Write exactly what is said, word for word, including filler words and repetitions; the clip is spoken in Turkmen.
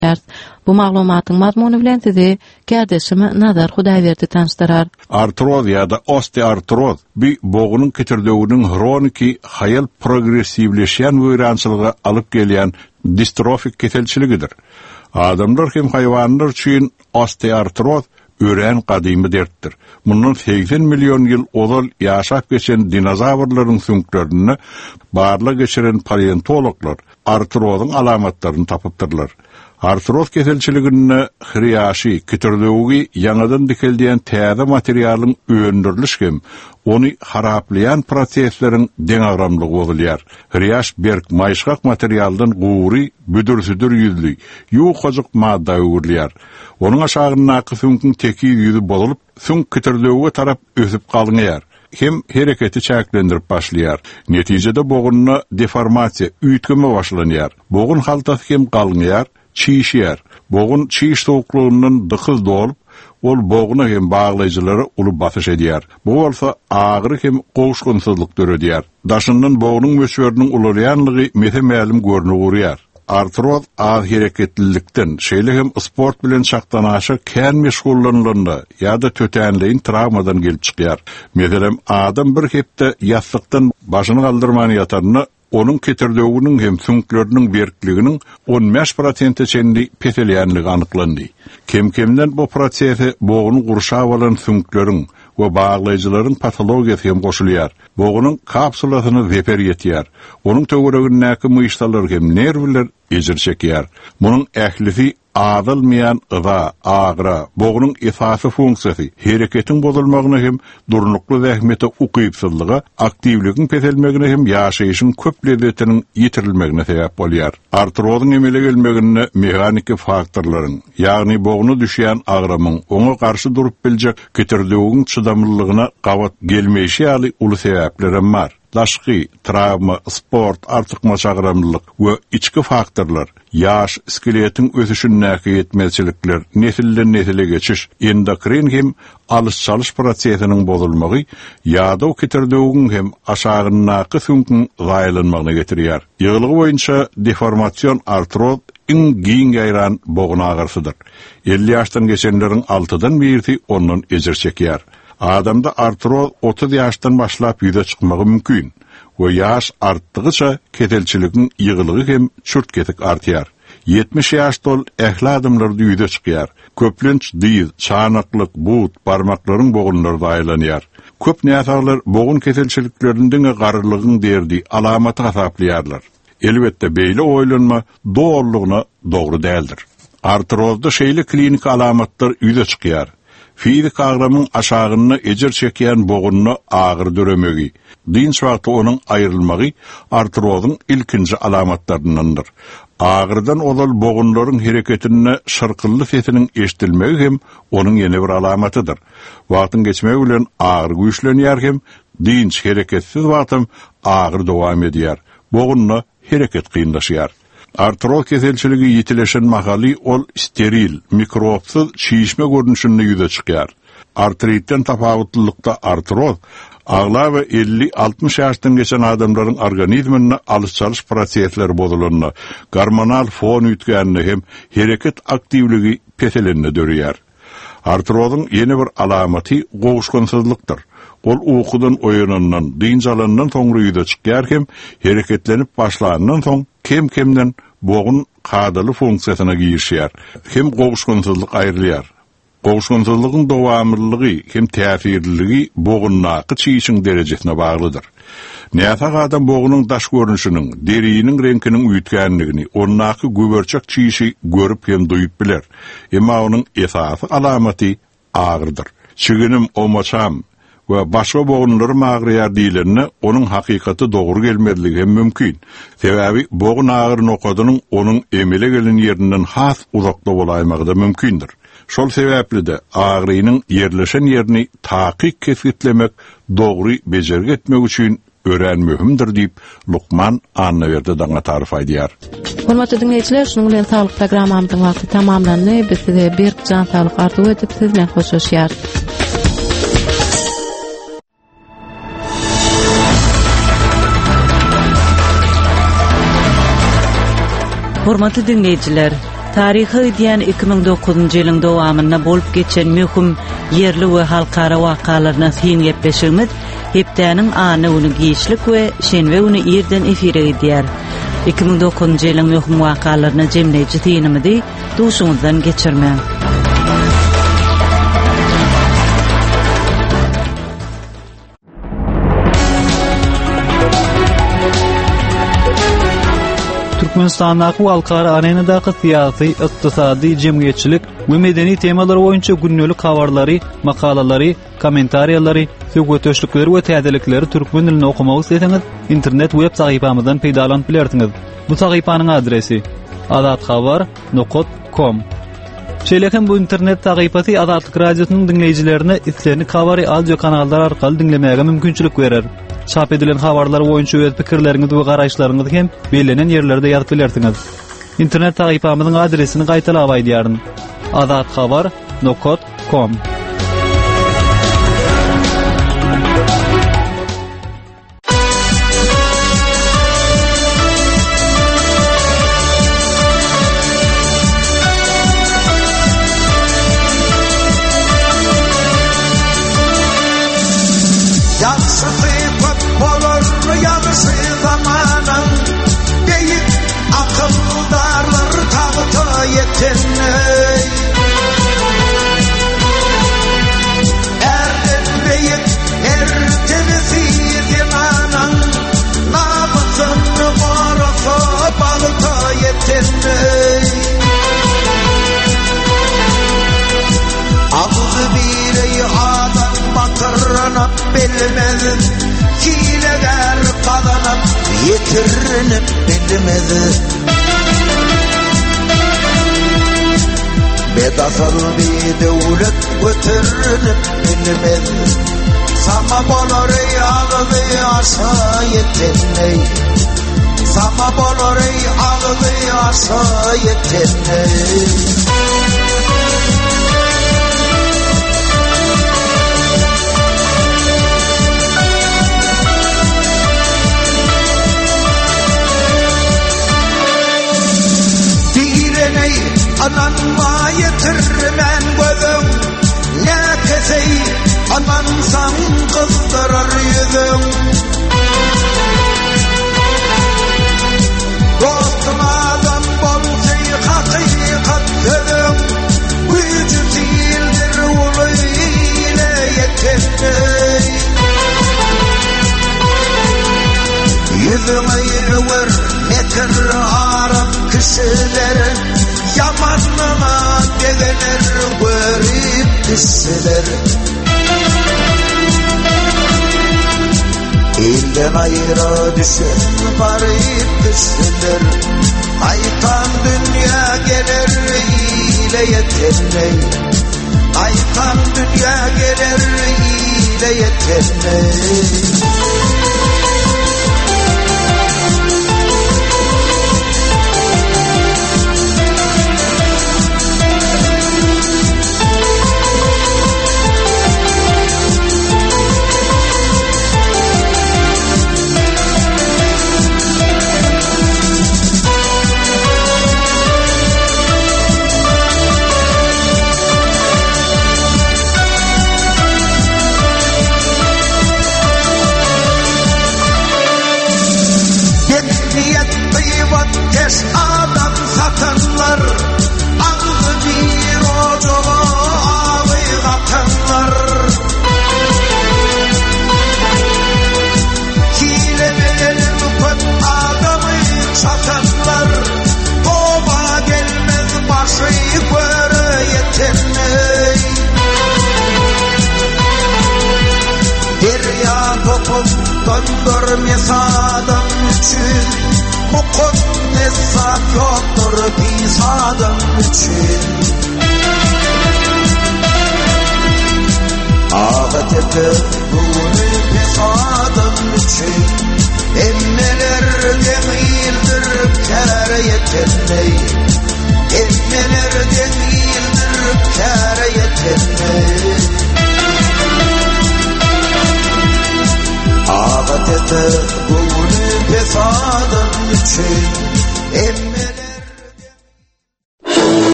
Bu maglumatyň mazmuny bilen sizi kärdesimi Nazar Hudaýberdi tanışdyrar. Artroz ýa-da osteoartroz bir boğunun kitirdeğinin hroniki hayal progressivleşen wýrançylyga alyp gelýän distrofik keselçiligidir. Adamlar hem hayvanlar üçin osteoartroz ören kadymy dertdir. Mundan seksen milyon ýyl ozal ýaşap geçen dinozavrlaryň süňklerini barla geçiren paleontologlar artrozyň alamatlaryny tapypdyrlar. Artroz keselçiligini hriyaşy, kitirdeği ýangadan dikeldiýän täze materialyň öndürilişkem, onu haraplayan prosesleriň deňagramlygy bolýar. Hriyaş berk maýşgak materialdan guwry, büdürsüdür ýüzli, ýuwkazyk madda öwürlýär. Onuň aşagynaky süňkiň teki ýüzü bolup, süň kitirdeği tarap ösüp galňýar. Hem hereketi çäklendirip başlaýar. Netijede boğunna deformasiýa, üýtgeme başlanýar. Boğun haltasy hem galňýar, çiğişýär. Boğun çiğiş soğukluğundan dıkız dolup, ol boğuna hem bağlayıcıları ulup basış edýär. Bu bolsa ağrı hem goşgunsuzlyk döredýär. Daşyndan boğunun möçberiniň ulurýanlygy metemälim görnüp urýar. Artroz az hereketlilikden, şeýle hem sport bilen çaktanaşy kän meşgullanylanda ýa-da tötänliğin travmadan gelip çykýar. Meselem adam bir hepde ýatlykdan başyny galdyrmany ýatarny onun kitirdeğinin hem süňkleriniň berkliginiň on beş prosent çenli peselýänligi anyklandy. Kemkemden bu prosesi boğuny gurşap alan süňkleriň we baglaýjylaryň patologiýasy hem goşulýar. Boğunyň kapsulasyny zeper ýetýär. Onuň töweregindäki myşlar hem nerwler ejir çekýär. Munyň ählisi adylmayan ıza, ağra, boğunun esası funksiyası, hereketin bozulmagyna hem durnuklu zähmete ukypsızlyga, aktivligin peselmegine hem ýaşaýyşyň köp lezzetiniň ýitirilmegine sebäp bolýar. Artrozyň emele gelmegine mehaniki faktorlaryň, ýagny boğunu düşýän agramyň oňa garşy durup biljek kitirdeğiň çydamlylygyna gawat gelmeýişi ýaly uly sebäpler hem bar. Daşky, travma, sport, artykma çagramlylyk we içki faktorlar, ýaş, skeletiň ösüşündäki ýetmezçilikler, nesilden nesile geçiş, endokrin hem alış-çalış prosesiniň bozulmagy, ýa-da kitirdeğiň hem aşagynaky süňkiň gaýlanmagyna getirýär. Ýylygy boýunça deformasiýon artroz iň giň gaýran boğun ağrısydyr. elli ýaşdan geçenleriň altıdan biri ondan ejir çekýär. Adamda artroz otuz ýaşdan başlap ýüze çykmagy mümkin. We ýaş artdygyça keselçiligiň ýygylygy hem çürtketik artýar. yetmiş ýaş dol ähli adamlarda ýüze çykýar. Köplenç diýiz, çanaklyk, but, barmaklaryň boğunlarda aýlanýar. Köp näsaglar boğun keselçilikleriniň garrylygyň derdi alamaty hasaplaýarlar. Elbetde beýle oýlanma doğrulygyna dogry däldir. Artrozda şeýle klinik alamatlar ýüze çykýar. Fizik agramyň aşagyna ejir çekýän boğunny ağır döremegi, dinç wagty onuň aýrylmagy artrozyň ilkinji alamatlaryndandyr. Ağırdan olal boğunlaryň hereketine şarkylly sesiniň eşdilmegi hem onuň ýene bir alamatydyr. Wagtyň geçmegi bilen ağır güýçlenýär hem dinç hereketsiz wagtym ağır dowam edýär. Boğunna hereket kynlaşýar. Artroz keselçiligi ýitileşen mahaly ol steril, mikropsyz şişme görnüşinde ýüze çykýar. Artritden tapawutlylykda artroz agla we elli altmış ýaşdan geçen adamlaryň organizmine alış-çalış prosesleri bozulanyny, hormonal fon üýtgänini hem hereket aktivligi peselenini dörýär. Artrozyň ýene bir alamaty gowuşgunsuzlykdyr. Ol uykudan oyanandan, dinç alandan soňra ýüze çykýar hem hereketlenip başlanandan soň kem-kemden boğun kadaly funksiýasyna girişýär. Hem gowuşgunsuzlyk aýrylýar. Gowuşgunsuzlygyň dowamlılıgy hem täsirliligi boğunnaky çiýişiň derejesine baglydyr. Näsag adam boğunyň daş görnüşiniň, deriniň reňkiniň üýtgänligini, onnaky göberçek çiýişi görüp hem duýup biler. Emma onuň esasy alamaty ağırdyr. Çiginim omaçam we başga boğunlary magryar diýilende onuň hakykaty dogry gelmediligi hem mümkin. Sebäbi boğun ağır nokadynyň onuň emele gelen ýerinden has uzakda bolaýmagy da mümkindir. Şol sebäpli de ağrynyň ýerleşen ýerini takyk kesgitlemek, dogry bejergi etmek üçin ören mühimdir diýip Lukman Annaberdi daňa tarif aýdýar. Hormatly dinleýijiler, şunuň bilen saglyk programmamyzyň wagty tamamlandy. Biz size bir can saglyk arzuw edip siz bilen hoşlaşýar. Hormatly dinleýijiler, Tarihi diýen iki ming dokuzunjy ýylyň dowamynda bolup geçen möhüm yerli we halkara wakalaryna fin gepleşigimiz hepdäniň any uny giýişlik we şenbe uny ýerden efire edýär. iki ming dokuzunjy ýylyň möhüm wakalaryna jemleýiji tinimidi duşuňyzdan geçirmäň. Türkmenistan'daki halkara arenadaky syýasy, ykdysady, jemgyýetçilik we medeni temalar boýunça günnelik habarlary, makalalary, kommentariýalary, söhbetleşikleri we täzelikleri türkmen dilinde okumagy isteseňiz, internet web sahypamyzdan peýdalanyp bilersiňiz. Bu sahypanyň adresi azathabar nokta com. Şeýlehem bu internet sahypasy Azatlyk radiosynyň dinleýijilerine islerini kabary audio kanallar arkaly dinlemäge mümkinçilik berer. Çap edilen habarlar boýunça öz pikirleriňizi we garaşlaryňyzy hem belenen ýerlerde ýazyp bilersiňiz. İnternet sahypamyzyň adresini gaýtalap aýdýaryn. azathabar nokta com. Bilmedi, hileler kazanıp yetirinip bilmedi. Bedasal bir devlet götürünüp bilmedi. Sama bolor ağzı aşağı yeteney. Sama bolor ağzı aşağı yeteney. Ananma yetirmen gözüm, ne kesey anansan kızdırar yüzüm. Dostum adam bolsay hakikat sözüm, gücü değildir ulu ile yeteney. Yüzüm ayrılır metir Arap kişilerin, yamanlama degener görüp düşseler. İlden ayrı düşen garip düşseler. Aytan dünya gelir ile yeteney. Aytan dünya gelir ile yeteney. Adam satanlar, ağzı bir ocağa ağabey katanlar. Hile verelim köp adamı satanlar, toba gelmez başı göre yeteney. Derya topup döndürmez adam için, mukut nesat yoktur biz adam için. Ağat ete bunu biz adam için. Emmeler demeyildir kâre yeteney. Emmeler demeyildir kâre yeteney. Ağat ete bunu biz adam için.